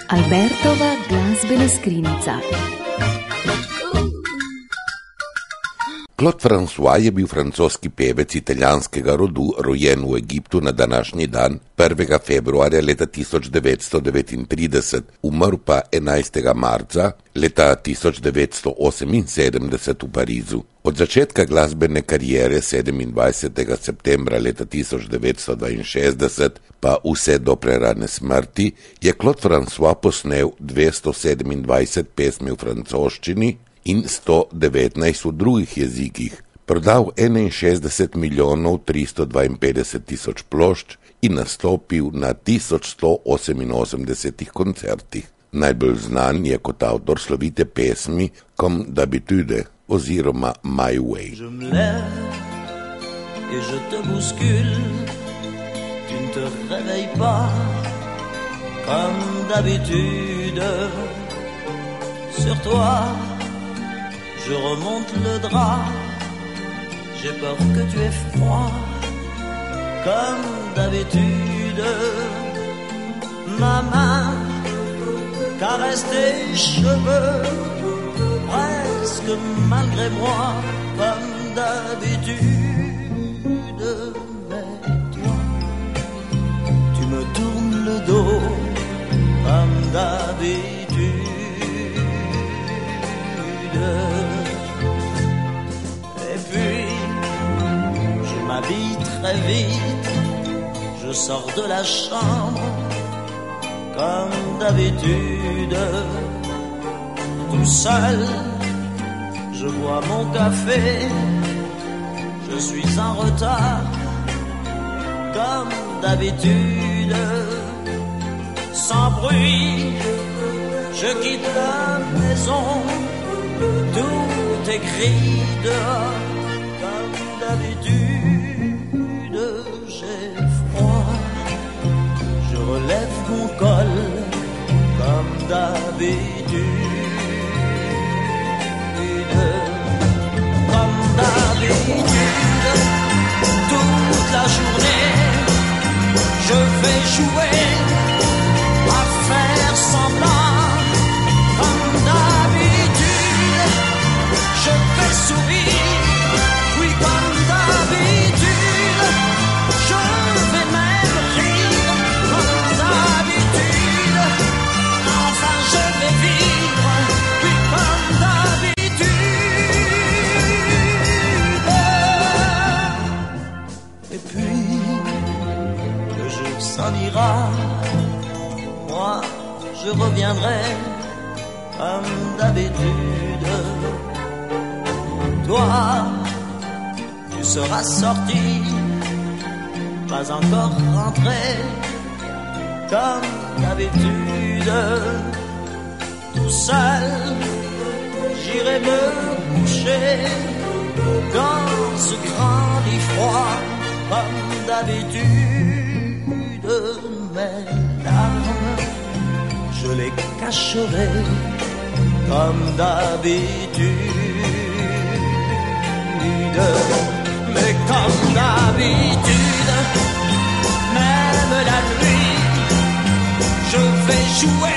Albertova glazbena skrinjica. Claude François je bil francoski pevec italijanskega rodu, rojen v Egiptu na današnji dan 1. februarja leta 1939, umrl pa 11. marca leta 1978 v Parizu. Od začetka glasbene kariere 27. septembra leta 1962 pa vse do prerane smrti je Claude François posnel 227 pesmi v francoščini in 119 v drugih jezikih, prodal 61.352.000 plošč in nastopil na 1188 koncertih. Najbolj znan je kot avtor slovite pesmi Comme d'habitude oziroma My Way. Je me lève et je te bouscule, tu ne te réveilles pas comme d'habitude. Sur toi je remonte le drap, j'ai peur que tu aies froid, comme d'habitude. Ma main caresse tes cheveux, presque malgré moi, comme d'habitude. Mais toi, tu me tournes le dos, comme d'habitude. Je m'habille très vite, je sors de la chambre comme d'habitude. Tout seul, je bois mon café, je suis en retard comme d'habitude. Sans bruit, je quitte la maison, tout est gris dehors. Comme d'habitude, j'ai froid, je relève mon col, comme d'habitude. Comme d'habitude, toute la journée, je vais jouer à faire semblant. Comme d'habitude, je vais sourire. Oui, comme d'habitude, je vais même rire. Comme d'habitude, enfin je vais vivre. Oui, comme d'habitude. Et puis, le jour s'en ira, moi je reviendrai comme d'habitude. Toi, tu seras sorti, pas encore rentré, comme d'habitude. Tout seul, j'irai me coucher dans ce grand lit froid, comme d'habitude. Mes larmes, je les cacherai, comme d'habitude. Mais comme d'habitude, même la nuit, je vais jouer